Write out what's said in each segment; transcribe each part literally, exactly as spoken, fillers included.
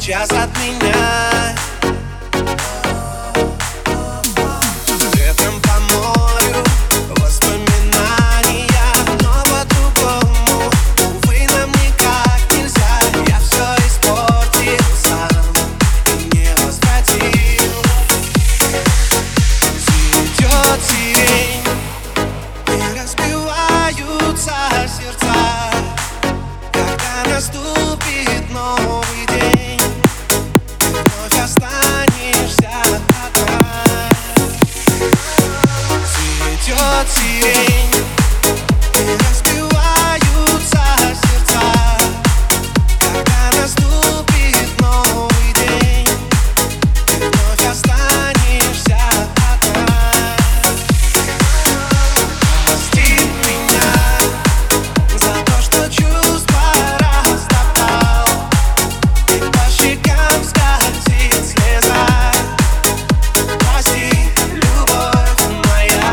сейчас от меня. Ветром по морю воспоминания, но по-другому, увы, нам никак нельзя. Я все испортил сам и не возвратил. Цветет сирень, и разбиваются сердца, когда наступит новый день, ты вновь останешься одна. Цветет сирень, и разбиваются сердца, когда наступит новый день, ты вновь останешься одна. Прости меня за то, что чувства растоптал, и по щекам скользит слеза. Прости, любовь моя.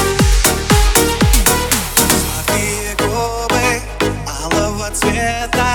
Сладкие губы алого цвета